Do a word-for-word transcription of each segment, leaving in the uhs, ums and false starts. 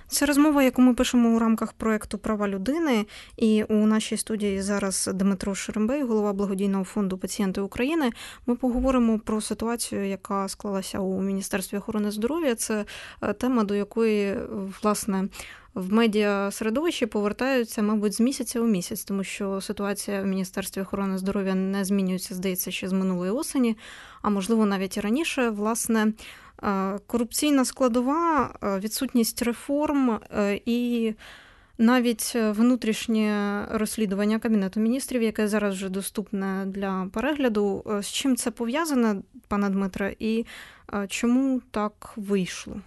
Це розмова, яку ми пишемо у рамках проєкту «Права людини». І у нашій студії зараз Дмитро Шерембей, голова благодійного фонду «Пацієнти України». Ми поговоримо про ситуацію, яка склалася у Міністерстві охорони здоров'я. Це тема, до якої, власне, в медіасередовищі повертаються, мабуть, з місяця у місяць, тому що ситуація в Міністерстві охорони здоров'я не змінюється, здається, ще з минулої осені, а можливо навіть і раніше. Власне, корупційна складова, відсутність реформ і навіть внутрішнє розслідування Кабінету міністрів, яке зараз вже доступне для перегляду. З чим це пов'язане, пане Дмитре, і чому так вийшло?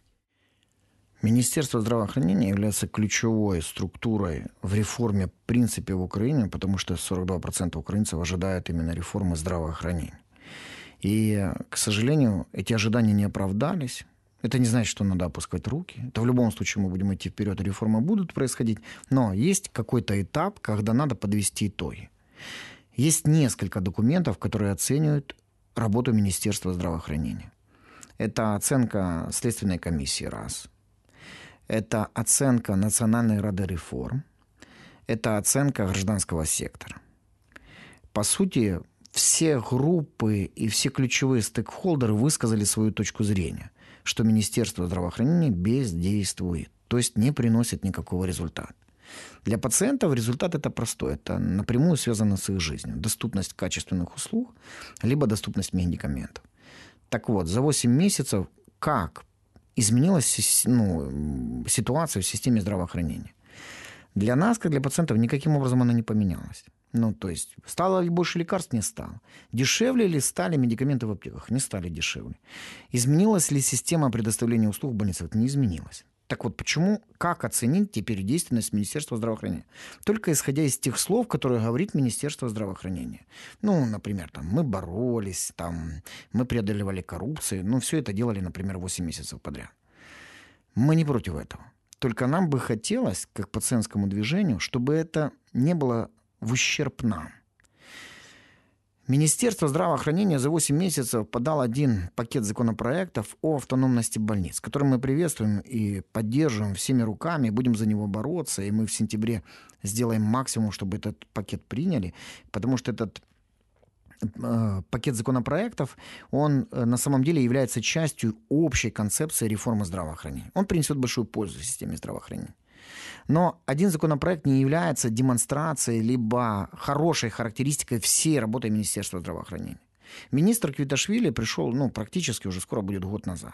Министерство здравоохранения является ключевой структурой в реформе, в принципе, в Украине, потому что сорок два процента украинцев ожидают именно реформы здравоохранения. И, к сожалению, эти ожидания не оправдались. Это не значит, что надо опускать руки. Это в любом случае мы будем идти вперед, реформы будут происходить. Но есть какой-то этап, когда надо подвести итоги. Есть несколько документов, которые оценивают работу Министерства здравоохранения. Это оценка Следственной комиссии, раз. Это оценка Национальной рады реформ. Это оценка гражданского сектора. По сути, все группы и все ключевые стейкхолдеры высказали свою точку зрения, что Министерство здравоохранения бездействует, то есть не приносит никакого результата. Для пациентов результат это простой, это напрямую связано с их жизнью. Доступность качественных услуг, либо доступность медикаментов. Так вот, за восемь месяцев как изменилась ну, ситуация в системе здравоохранения? Для нас, как для пациентов, никаким образом она не поменялась. Ну, то есть, стало ли больше лекарств? Не стало. Дешевле ли стали медикаменты в аптеках? Не стали дешевле. Изменилась ли система предоставления услуг в больницах? Не изменилась. Так вот, почему, как оценить теперь действенность Министерства здравоохранения? Только исходя из тех слов, которые говорит Министерство здравоохранения. Ну, например, там, мы боролись, там, мы преодолевали коррупцию. Ну, все это делали, например, восемь месяцев подряд. Мы не против этого. Только нам бы хотелось, как пациентскому движению, чтобы это не было в ущерб нам. Министерство здравоохранения за восемь месяцев подало один пакет законопроектов о автономности больниц, который мы приветствуем и поддерживаем всеми руками, будем за него бороться, и мы в сентябре сделаем максимум, чтобы этот пакет приняли, потому что этот э, пакет законопроектов, он э, на самом деле является частью общей концепции реформы здравоохранения. Он принесет большую пользу системе здравоохранения. Но один законопроект не является демонстрацией либо хорошей характеристикой всей работы Министерства здравоохранения. Министр Квиташвили пришел, ну, практически уже скоро будет год назад.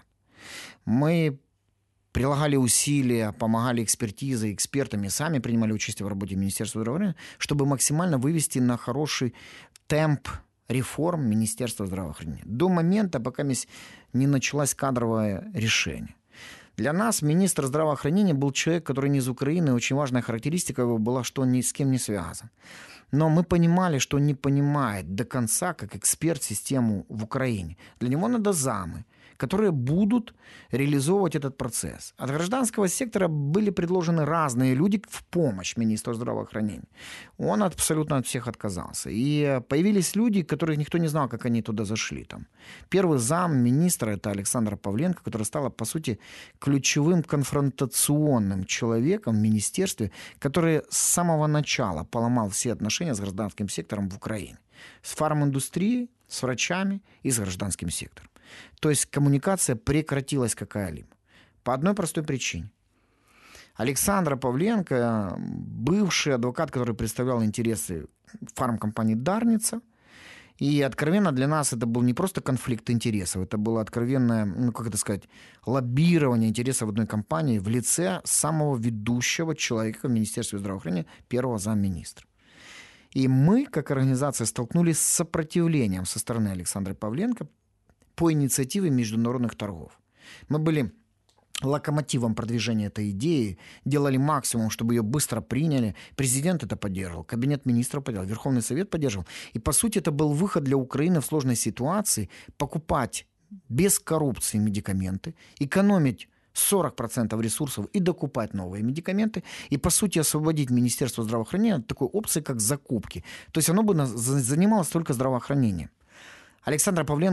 Мы прилагали усилия, помогали экспертизой, экспертами, сами принимали участие в работе Министерства здравоохранения, чтобы максимально вывести на хороший темп реформ Министерства здравоохранения. До момента, пока не началось кадровое решение. Для нас министр здравоохранения был человек, который не из Украины. Очень важная характеристика его была, что он ни с кем не связан. Но мы понимали, что он не понимает до конца, как эксперт, систему в Украине. Для него надо замы, которые будут реализовывать этот процесс. От гражданского сектора были предложены разные люди в помощь министру здравоохранения. Он абсолютно от всех отказался. И появились люди, которых никто не знал, как они туда зашли. Там. Первый зам министра – это Александра Павленко, которая стала, по сути, ключевым конфронтационным человеком в министерстве, который с самого начала поломал все отношения с гражданским сектором в Украине. С фарминдустрией, с врачами и с гражданским сектором. То есть коммуникация прекратилась какая-либо. По одной простой причине. Александра Павленко, бывший адвокат, который представлял интересы фармкомпании «Дарница», и откровенно для нас это был не просто конфликт интересов, это было откровенное, ну как это сказать, лоббирование интересов одной компании в лице самого ведущего человека в Министерстве здравоохранения, первого замминистра. И мы, как организация, столкнулись с сопротивлением со стороны Александры Павленко по инициативе международных торгов. Мы были локомотивом продвижения этой идеи, делали максимум, чтобы ее быстро приняли. Президент это поддерживал, Кабинет министров поддерживал, Верховный Совет поддерживал. И, по сути, это был выход для Украины в сложной ситуации покупать без коррупции медикаменты, экономить сорок процентов ресурсов и докупать новые медикаменты, и, по сути, освободить Министерство здравоохранения от такой опции, как закупки. То есть оно бы занималось только здравоохранением. Александра Павленко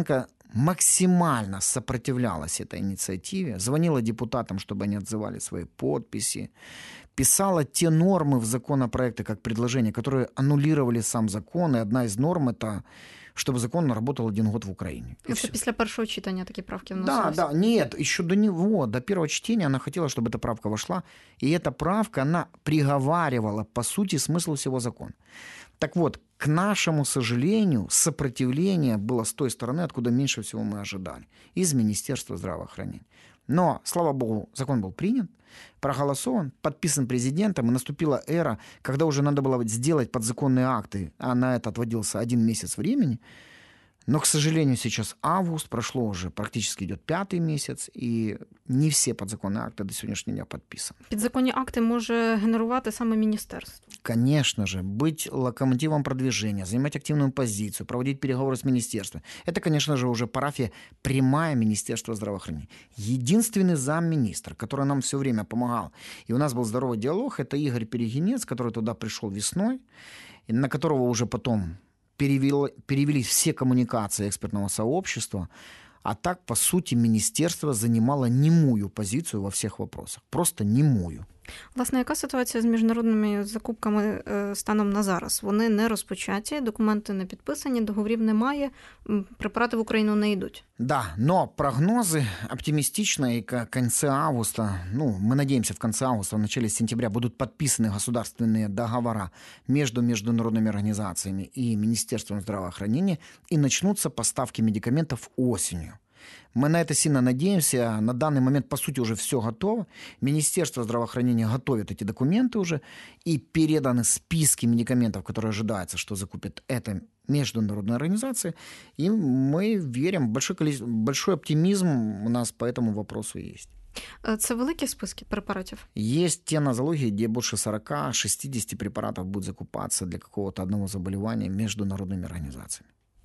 максимально сопротивлялась этой инициативе, звонила депутатам, чтобы они отзывали свои подписи, писала те нормы в законопроекты как предложения, которые аннулировали сам закон, и одна из норм – это чтобы закон работал один год в Украине. И Це всё. після першого читання такі правки Да, вносились? да, нет, еще до него, до первого чтения она хотела, чтобы эта правка вошла, и эта правка, она приговаривала, по сути, смысл всего закона. Так вот, к нашему сожалению, сопротивление было с той стороны, откуда меньше всего мы ожидали, из Министерства здравоохранения. Но, слава богу, закон был принят, проголосован, подписан президентом, и наступила эра, когда уже надо было сделать подзаконные акты, а на это отводился один месяц времени. Но, к сожалению, сейчас август, прошло уже практически идет пятый месяц, и не все подзаконные акты до сегодняшнего дня подписаны. Підзаконні акти може генерувати саме міністерство. Конечно же, быть локомотивом продвижения, занимать активную позицию, проводить переговоры с министерством. Это, конечно же, уже парафия прямая Министерства здравоохранения. Единственный замминистра, который нам все время помогал, и у нас был здоровый диалог, это Игорь Перегинец, который туда пришел весной, и на которого уже потом перевел, перевелись все коммуникации экспертного сообщества. А так, по сути, министерство занимало немую позицию во всех вопросах. Просто немую. Власне, яка ситуація з міжнародними закупками е, станом на зараз? Вони не розпочаті, документи не підписані, договорів немає, м, препарати в Україну не йдуть. Да, но прогнозы оптимистичные, и к концу августа, ну, мы надеемся, в конце августа, в начале сентября будут подписаны государственные договора между международными организациями и Министерством здравоохранения, и начнутся поставки медикаментов осенью. Мы на это сильно надеемся. На данный момент, по сути, уже все готово. Министерство здравоохранения готовит эти документы уже, и переданы списки медикаментов, которые ожидается, что закупит эта международная организация. И мы верим, большой, количество, большой оптимизм у нас по этому вопросу есть. Е, Це великі списки препаратів? Есть те нозологии, где больше сорок-шестьдесят препаратов будет закупаться для какого-то одного заболевания международными организациями.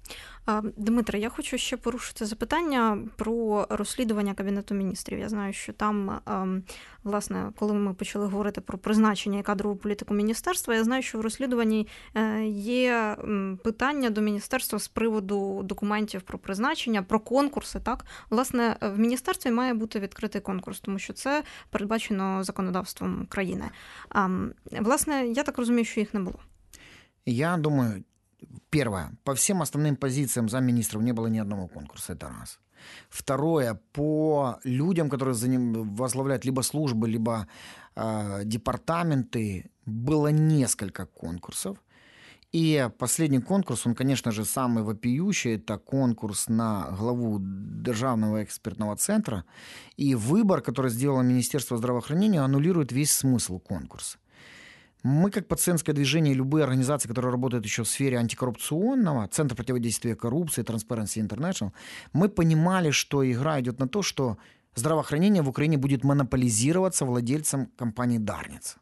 А, Дмитре, я хочу ще порушити запитання про розслідування Кабінету міністрів. Я знаю, що там, ем, власне, коли ми почали говорити про призначення і кадрову політику міністерства, я знаю, що в розслідуванні е, є м, питання до міністерства з приводу документів про призначення, про конкурси. Так, власне, в міністерстві має бути відкритий конкурс, тому що це передбачено законодавством країни. А, м, власне, я так розумію, що їх не було. Я думаю, первое, по всем основным позициям замминистров не было ни одного конкурса, это раз. Второе, по людям, которые за ним возглавляют либо службы, либо э, департаменты, было несколько конкурсов. И последний конкурс, он, конечно же, самый вопиющий, это конкурс на главу Державного экспертного центра. И выбор, который сделало Министерство здравоохранения, аннулирует весь смысл конкурса. Мы, как пациентское движение, любые организации, которые работают еще в сфере антикоррупционного, Центр противодействия коррупции, Transparency International, мы понимали, что игра идет на то, что здравоохранение в Украине будет монополизироваться владельцем компании «Дарница».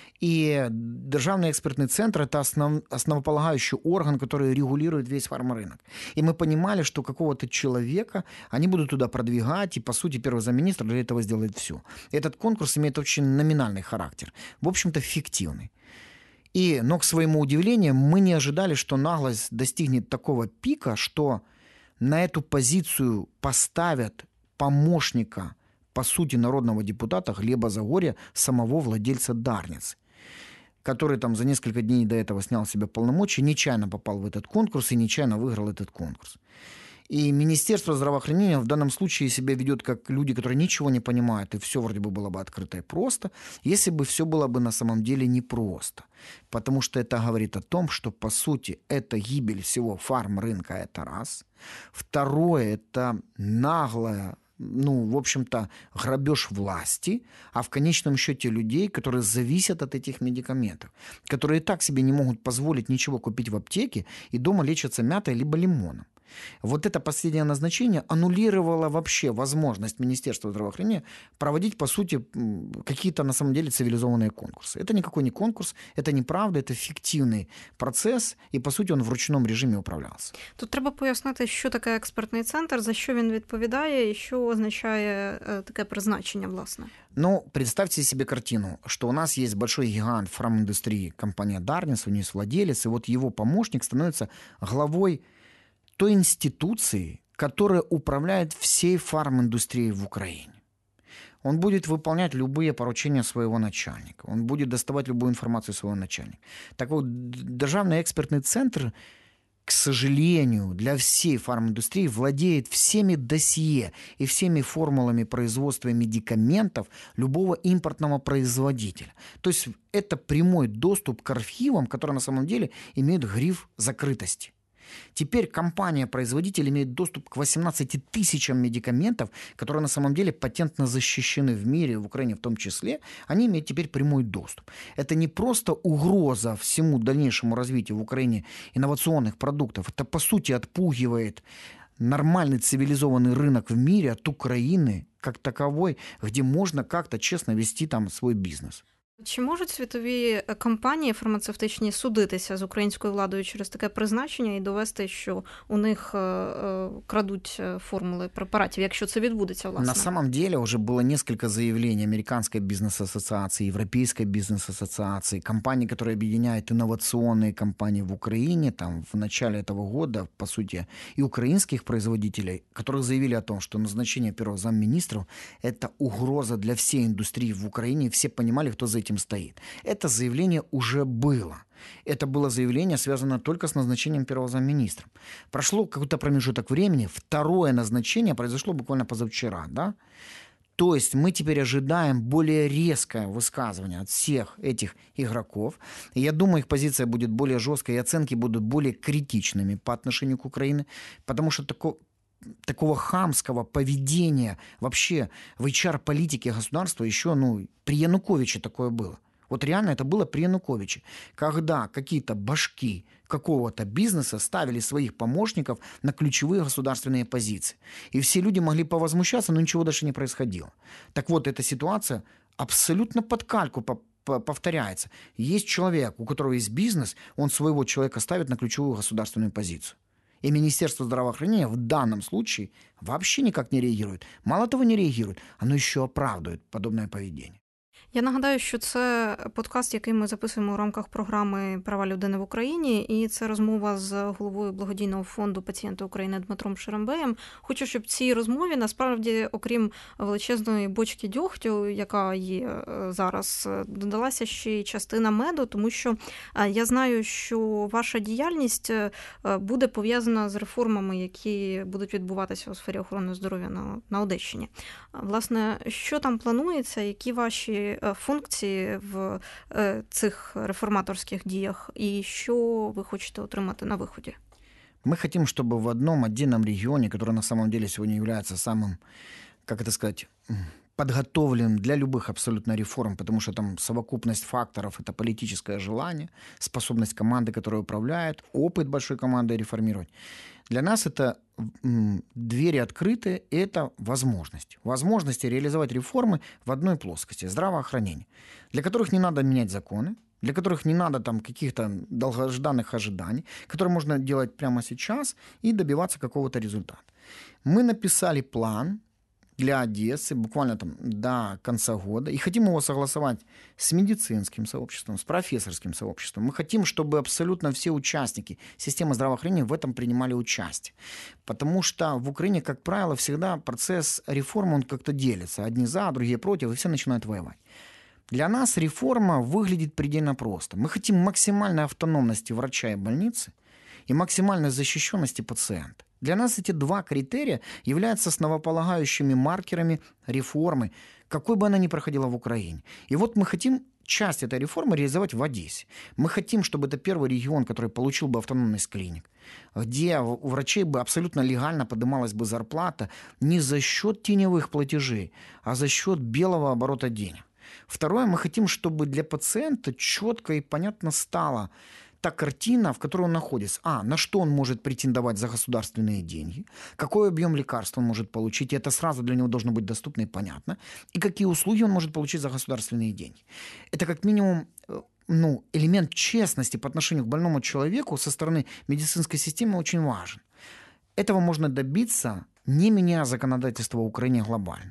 И Державный экспертный центр – это основ, основополагающий орган, который регулирует весь фармрынок. И мы понимали, что какого-то человека они будут туда продвигать, и, по сути, первый замминистра для этого сделает все. Этот конкурс имеет очень номинальный характер, в общем-то, фиктивный. И, но, к своему удивлению, мы не ожидали, что наглость достигнет такого пика, что на эту позицию поставят помощника, по сути, народного депутата Глеба Загорья, самого владельца «Дарницы», который там за несколько дней до этого снял с себя полномочия, нечаянно попал в этот конкурс и нечаянно выиграл этот конкурс. И Министерство здравоохранения в данном случае себя ведет как люди, которые ничего не понимают, и все вроде бы было бы открыто и просто, если бы все было бы на самом деле непросто. Потому что это говорит о том, что, по сути, это гибель всего фарм-рынка, это раз. Второе, это наглая, ну, в общем-то, грабеж власти, а в конечном счете людей, которые зависят от этих медикаментов, которые и так себе не могут позволить ничего купить в аптеке и дома лечатся мятой либо лимоном. Вот это последнее назначение аннулировало вообще возможность Министерства здравоохранения проводить, по сути, какие-то на самом деле цивилизованные конкурсы. Это никакой не конкурс, это неправда, это фиктивный процесс, и, по суті, він в ручному режимі управлявся. Тут треба пояснити, що таке експертний центр, за що він відповідає і що означає таке призначення, власне. Ну, представьте себе картину, что у нас есть большой гигант фарминдустрии, компания Darnice, у нее есть владелец, и вот его помощник становится главой той институции, который управляет всей фарминдустрией в Украине. Он будет выполнять любые поручения своего начальника. Он будет доставать любую информацию своего начальника. Так вот, Державный экспертный центр, к сожалению, для всей фарминдустрии владеет всеми досье и всеми формулами производства медикаментов любого импортного производителя. То есть это прямой доступ к архивам, которые на самом деле имеют гриф закрытости. Теперь компания-производитель имеет доступ к восемнадцати тысячам медикаментов, которые на самом деле патентно защищены в мире, в Украине в том числе. Они имеют теперь прямой доступ. Это не просто угроза всему дальнейшему развитию в Украине инновационных продуктов. Это, по сути, отпугивает нормальный цивилизованный рынок в мире от Украины как таковой, где можно как-то честно вести там свой бізнес. Чи можуть світові компанії фармацевтичні судитися з українською владою через таке призначення і довести, що у них крадуть формули препаратів, якщо це відбудеться, власне? На самом деле уже было несколько заявлений Американской бизнес-ассоциации, Европейской бизнес-ассоциации, компаний, которые объединяют инновационные компании в Украине, там в начале этого года, по сути, и украинских производителей, которые заявили о том, что назначение первого замминистров – это угроза для всей индустрии в Украине, и все понимали, кто за этим стоит. Это заявление уже было. Это было заявление, связано только с назначением первого замминистра. Прошло какой-то промежуток времени, второе назначение произошло буквально позавчера, да? То есть мы теперь ожидаем более резкое высказывание от всех этих игроков. И я думаю, их позиция будет более жесткой, и оценки будут более критичными по отношению к Украине, потому что такое... такого хамского поведения вообще в эйч ар-политике государства еще, ну, при Януковиче такое было. Вот реально это было при Януковиче, когда какие-то башки какого-то бизнеса ставили своих помощников на ключевые государственные позиции. И все люди могли повозмущаться, но ничего дальше не происходило. Так вот, эта ситуация абсолютно под кальку повторяется. Есть человек, у которого есть бизнес, он своего человека ставит на ключевую государственную позицию. И Министерство здравоохранения в данном случае вообще никак не реагирует. Мало того, не реагирует, оно еще оправдывает подобное поведение. Я нагадаю, що це подкаст, який ми записуємо у рамках програми «Права людини в Україні», і це розмова з головою благодійного фонду «Пацієнти України» Дмитром Шерембеєм. Хочу, щоб в цій розмові, насправді, окрім величезної бочки дьогтю, яка є зараз, додалася ще й частина меду, тому що я знаю, що ваша діяльність буде пов'язана з реформами, які будуть відбуватися у сфері охорони здоров'я на, на Одещині. Власне, що там планується, які ваші функції в цих реформаторських діях і що ви хочете отримати на виході? Мы хотим, чтобы в одном отдельном регионе, который на самом деле сегодня является самым, как это сказать, подготовленным для любых абсолютно реформ, потому что там совокупность факторов – это политическое желание, способность команды, которая управляет, опыт большой команды реформировать. Для нас это двери открыты, и это возможность. Возможности реализовать реформы в одной плоскости – здравоохранение, для которых не надо менять законы, для которых не надо там каких-то долгожданных ожиданий, которые можно делать прямо сейчас и добиваться какого-то результата. Мы написали план для Одессы буквально там до конца года и хотим его согласовать с медицинским сообществом, с профессорским сообществом. Мы хотим, чтобы абсолютно все участники системы здравоохранения в этом принимали участие. Потому что в Украине, как правило, всегда процесс реформы, он как-то делится. Одни за, другие против, и все начинают воевать. Для нас реформа выглядит предельно просто. Мы хотим максимальной автономности врача и больницы и максимальной защищенности пациента. Для нас эти два критерия являются основополагающими маркерами реформы, какой бы она ни проходила в Украине. И вот мы хотим часть этой реформы реализовать в Одессе. Мы хотим, чтобы это первый регион, который получил бы автономность клиник, где у врачей бы абсолютно легально поднималась бы зарплата не за счет теневых платежей, а за счет белого оборота денег. Второе, мы хотим, чтобы для пациента четко и понятно стало та картина, в которой он находится. А, на что он может претендовать за государственные деньги, какой объем лекарств он может получить, и это сразу для него должно быть доступно и понятно, и какие услуги он может получить за государственные деньги. Это как минимум ну, элемент честности по отношению к больному человеку со стороны медицинской системы очень важен. Этого можно добиться, не меняя законодательство в Украине глобально.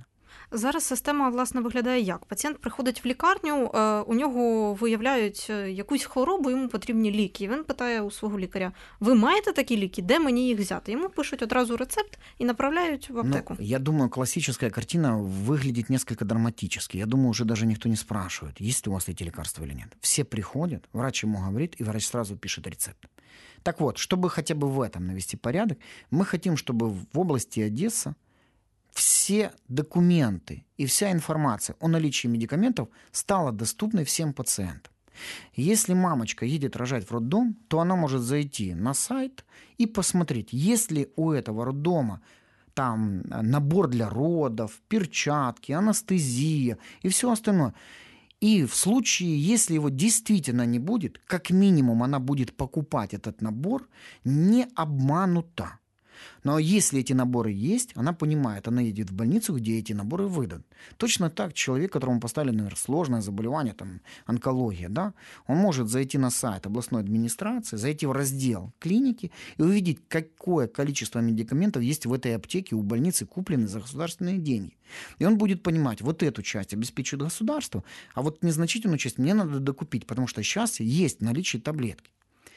Зараз система, власне, виглядає як? Пацієнт приходить в лікарню, у нього виявляють якусь хворобу, йому потрібні ліки. Він питає у свого лікаря: ви маєте такі ліки? Де мені їх взяти? Йому пишуть одразу рецепт і направляють в аптеку. Ну, я думаю, классическая картина выглядит несколько драматически. Я думаю, уже даже никто не спрашивает, есть ли у вас эти лекарства или нет. Все приходят, врач ему говорит, и врач сразу пишет рецепт. Так вот, чтобы хотя бы в этом навести порядок, мы хотим, чтобы в области Одессы все документы и вся информация о наличии медикаментов стала доступной всем пациентам. Если мамочка едет рожать в роддом, то она может зайти на сайт и посмотреть, есть ли у этого роддома там набор для родов, перчатки, анестезия и все остальное. И в случае, если его действительно не будет, как минимум она будет покупать этот набор не обманута. Но если эти наборы есть, она понимает, она едет в больницу, где эти наборы выдадут. Точно так человек, которому поставили, наверное, сложное заболевание, там, онкология, да, он может зайти на сайт областной администрации, зайти в раздел клиники и увидеть, какое количество медикаментов есть в этой аптеке у больницы, куплены за государственные деньги. И он будет понимать, вот эту часть обеспечивает государство, а вот незначительную часть мне надо докупить, потому что сейчас есть в наличии таблетки.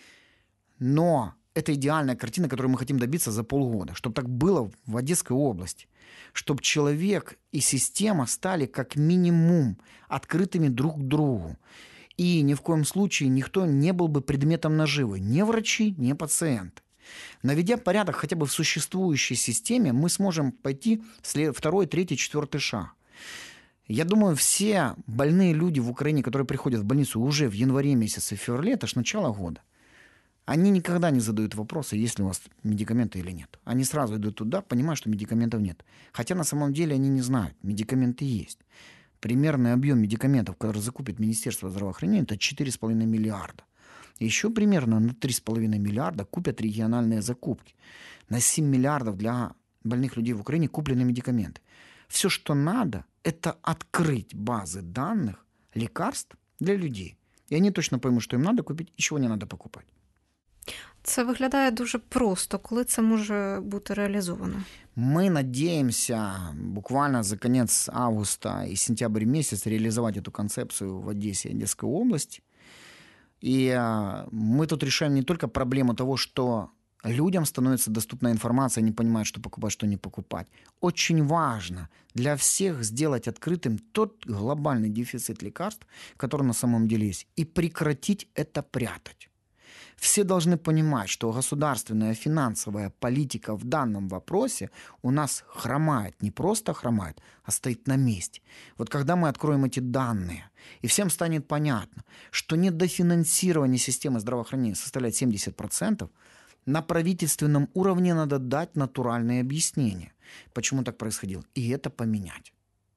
Но это идеальная картина, которую мы хотим добиться за полгода, чтобы так было в Одесской области, чтобы человек и система стали как минимум открытыми друг к другу. И ни в коем случае никто не был бы предметом наживы, ни врачи, ни пациенты. Наведя порядок хотя бы в существующей системе, мы сможем пойти второй, третий, четвертый шаг. Я думаю, все больные люди в Украине, которые приходят в больницу уже в январе месяце, в феврале, это ж начало года, они никогда не задают вопроса, есть ли у вас медикаменты или нет. Они сразу идут туда, понимая, что медикаментов нет. Хотя на самом деле они не знают, медикаменты есть. Примерный объем медикаментов, который закупит Министерство здравоохранения, это четыре с половиной миллиарда. Еще примерно на три с половиной миллиарда купят региональные закупки. На семь миллиардов для больных людей в Украине куплены медикаменты. Все, что надо, это открыть базы данных лекарств для людей. И они точно поймут, что им надо купить и чего не надо покупать. Це виглядає дуже просто. Коли це може бути реалізовано? Мы надеемся буквально за конец августа и сентябрь месяц реализовать эту концепцию в Одессе и Одесской области. И мы тут решаем не только проблему того, что людям становится доступна информация, они понимают, что покупать, что не покупать. Очень важно для всех сделать открытым тот глобальный дефицит лекарств, который на самом деле есть, и прекратить это прятать. Все должны понимать, что государственная финансовая политика в данном вопросе у нас хромает. Не просто хромает, а стоит на месте. Вот когда мы откроем эти данные, и всем станет понятно, что недофинансирование системы здравоохранения составляет семьдесят процентов, на правительственном уровне надо дать натуральные объяснения, почему так происходило, и это поменять.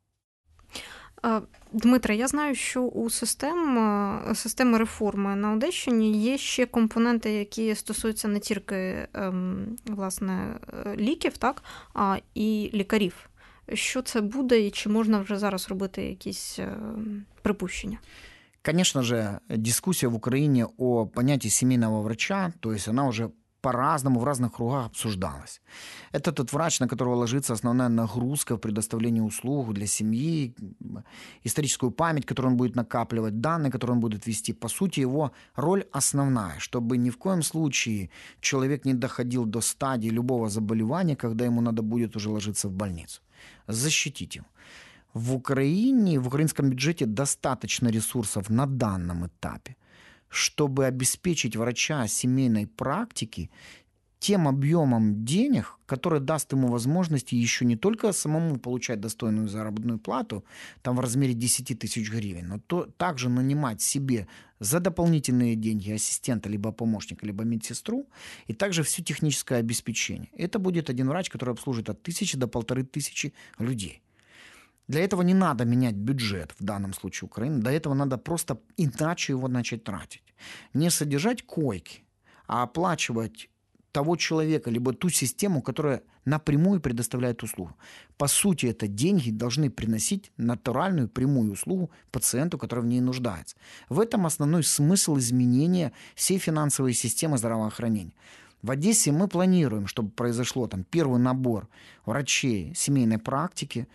Дмитре, я знаю, що у систем, системи реформи на Одещині є ще компоненти, які стосуються не тільки власне, ліків, так, а і лікарів. Що це буде і чи можна вже зараз робити якісь припущення? Конечно же, дискуссия в Украине о понятии семейного врача, то есть она уже по-разному в разных кругах обсуждалось. Это тот врач, на которого ложится основная нагрузка в предоставлении услуг для семьи, историческую память, которую он будет накапливать, данные, которые он будет вести. По сути, его роль основная, чтобы ни в коем случае человек не доходил до стадии любого заболевания, когда ему надо будет уже ложиться в больницу. Защитить его. В Украине, в украинском бюджете достаточно ресурсов на данном этапе, чтобы обеспечить врача семейной практики тем объемом денег, который даст ему возможность еще не только самому получать достойную заработную плату, там в размере десять тысяч гривен, но то, также нанимать себе за дополнительные деньги ассистента, либо помощника, либо медсестру, и также все техническое обеспечение. Это будет один врач, который обслужит от тысячи до полторы тысячи людей. Для этого не надо менять бюджет, в данном случае Украины. До этого надо просто иначе его начать тратить. Не содержать койки, а оплачивать того человека, либо ту систему, которая напрямую предоставляет услугу. По сути, это деньги должны приносить натуральную прямую услугу пациенту, который в ней нуждается. В этом основной смысл изменения всей финансовой системы здравоохранения. В Одессе мы планируем, чтобы произошло там первый набор врачей семейной практики.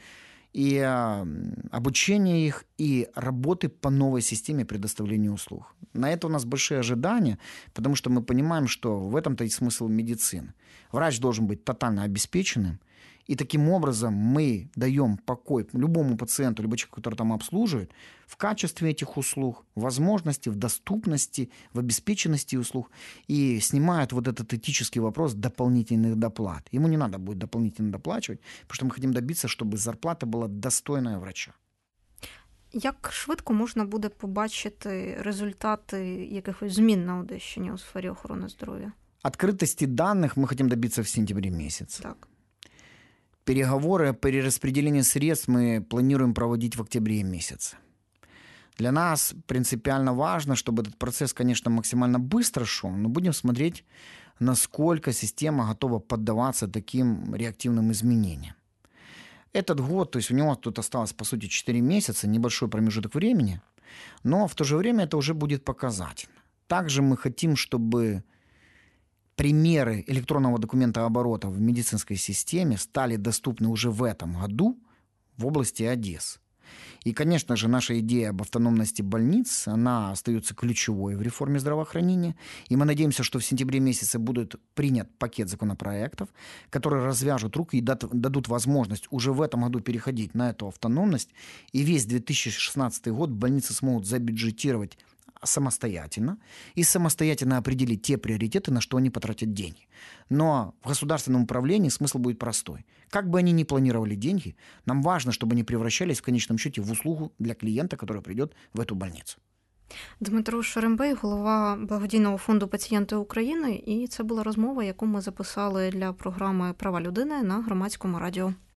и э, обучение их, и работы по новой системе предоставления услуг. На это у нас большие ожидания, потому что мы понимаем, что в этом-то и смысл медицины. Врач должен быть тотально обеспеченным, и таким образом мы даем покой любому пациенту, либо человеку, который там обслуживает, в качестве этих услуг, в возможности, в доступности, в обеспеченности услуг, и снимают вот этот этический вопрос дополнительных доплат. Ему не надо будет дополнительно доплачивать, потому что мы хотим добиться, чтобы зарплата была достойная врача. Як швидко можна буде побачити результати якихось змін на Одещині у сфері охорони здоров'я? Открытости данных мы хотим добиться в сентябре месяце. Так. Переговоры о перераспределении средств мы планируем проводить в октябре месяце. Для нас принципиально важно, чтобы этот процесс, конечно, максимально быстро шел, но будем смотреть, насколько система готова поддаваться таким реактивным изменениям. Этот год, то есть у него тут осталось, по сути, четыре месяца, небольшой промежуток времени, но в то же время это уже будет показательно. Также мы хотим, чтобы примеры электронного документооборота в медицинской системе стали доступны уже в этом году в области Одессы. И, конечно же, наша идея об автономности больниц, она остается ключевой в реформе здравоохранения. И мы надеемся, что в сентябре месяце будет принят пакет законопроектов, которые развяжут руки и дадут возможность уже в этом году переходить на эту автономность. И весь две тысячи шестнадцатый год больницы смогут забюджетировать самостоятельно и самостоятельно определить те приоритеты, на что они потратят деньги. Но в государственном управлении смысл будет простой. Как бы они ни планировали деньги, нам важно, чтобы они превращались в конечном счете в услугу для клиента, который придет в эту больницу. Дмитро Шерембей, голова благодійного фонду «Пацієнти України», і це була розмова, яку ми записали для програми «Права людини» на Громадському радіо.